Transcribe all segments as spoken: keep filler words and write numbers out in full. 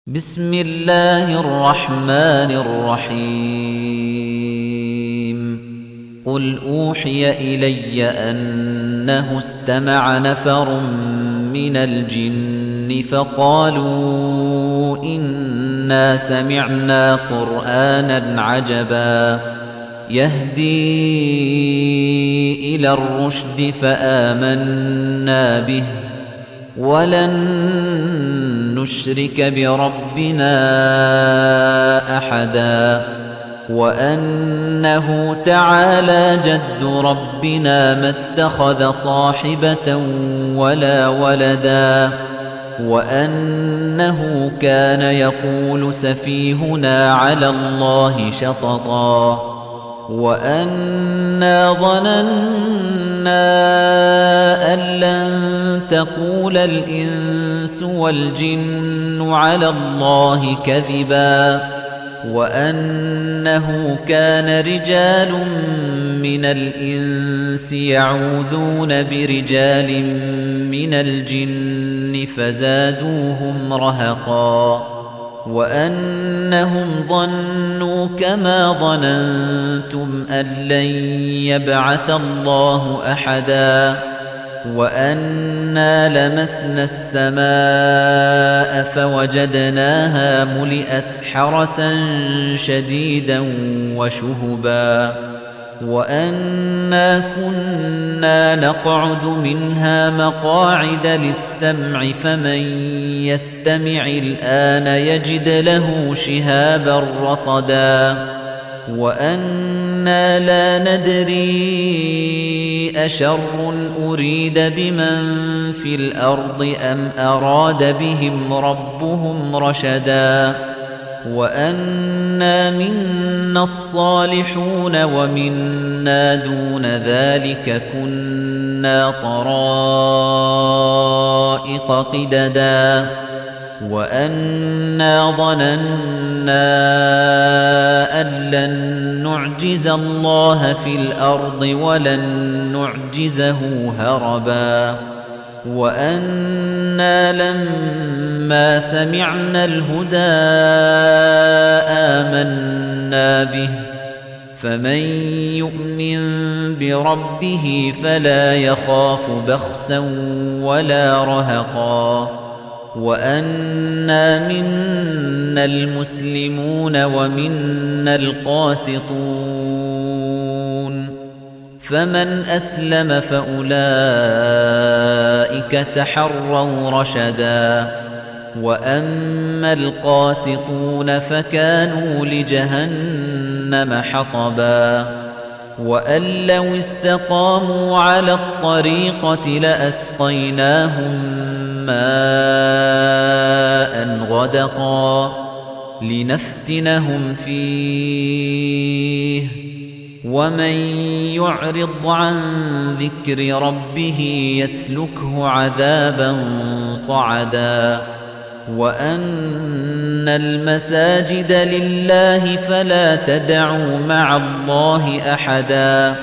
بسم الله الرحمن الرحيم قل أوحي إلي أنه استمع نفر من الجن فقالوا إنا سمعنا قرآنا عجبا يهدي إلى الرشد فآمنا به ولن نشرك بربنا أحدا وأنه تعالى جد ربنا ما اتخذ صاحبة ولا ولدا وأنه كان يقول سفيهنا على الله شططا وأنا ظننا أن لن تقول الإنس والجن على الله كذبا وأنه كان رجال من الإنس يعوذون برجال من الجن فزادوهم رهقا وأنهم ظنوا كما ظننتم أن لن يبعث الله أحدا وأنا لمسنا السماء فوجدناها ملئت حرسا شديدا وشهبا وأنا كنا نقعد منها مقاعد للسمع فمن يستمع الآن يجد له شهابا رصدا وأنا لا ندري أشر أريد بمن في الأرض أم أراد بهم ربهم رشدا وأنا منا الصالحون ومنا دون ذلك كنا طرائق قددا وأنا ظننا أن لن نعجز الله في الأرض ولن نعجزه هربا وأنا لما سمعنا الهدى آمنا به فمن يؤمن بربه فلا يخاف بخسا ولا رهقا وأنا منا المسلمون ومنا القاسطون فمن أسلم فأولئك تحروا رشدا وأما القاسطون فكانوا لجهنم حطبا وأن لو استقاموا على الطريقة لأسقيناهم ماء غدقا لنفتنهم فيه ومن يعرض عن ذكر ربه يسلكه عذابا صعدا وأن المساجد لله فلا تدعوا مع الله أحدا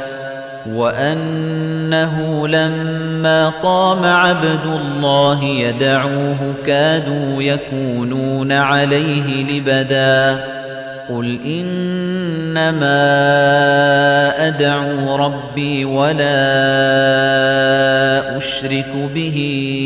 وأنه لما قام عبد الله يدعوه كادوا يكونون عليه لبدا قل إنما أدعو ربي ولا أشرك به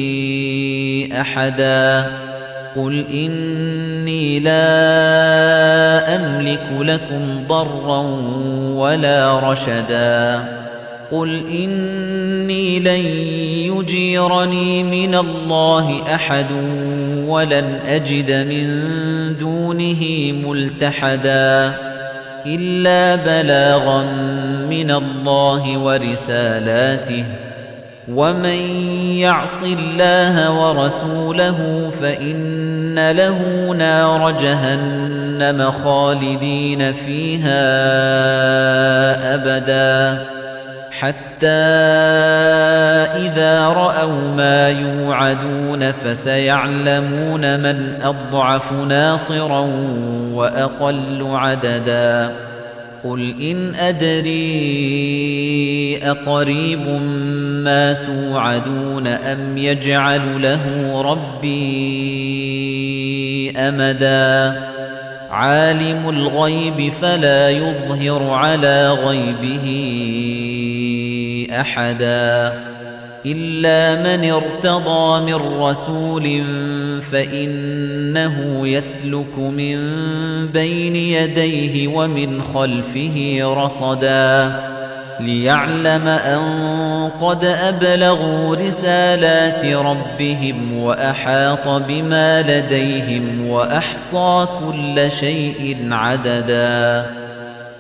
أحدا قل إني لا أملك لكم ضرا ولا رشدا قل إني لن يجيرني من الله أحد ولن أجد من دونه ملتحدا إلا بلاغا من الله ورسالاته ومن يعص الله ورسوله فإن له نار جهنم خالدين فيها أبدا حتى إذا رأوا ما يوعدون فسيعلمون من أضعف ناصرا وأقل عددا قل إن أدري أقريب ما توعدون أم يجعل له ربي أمدا عالم الغيب فلا يظهر على غيبه أحدا إلا من ارتضى من رسول فإنه يسلك من بين يديه ومن خلفه رصدا ليعلم أن قد أبلغوا رسالات ربهم وأحاط بما لديهم وأحصى كل شيء عددا